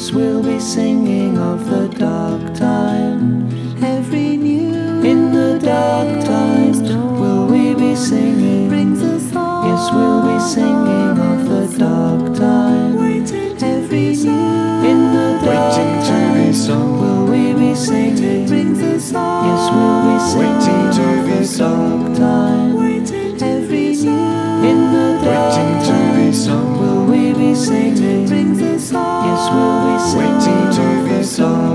Yes, we'll be singing of the dark times. Every new In the dark times, will we be singing? brings us all. Yes, we'll be singing of the dark times. Every new In the dark Waiting to be times, sung. will we be singing? brings us all. Yes, we'll be Waiting singing to of be the sung. dark times. Every new In the dark Waiting to be times, sung. will we be singing? brings us all. Yes, we'll be singing Waiting to of be the sung.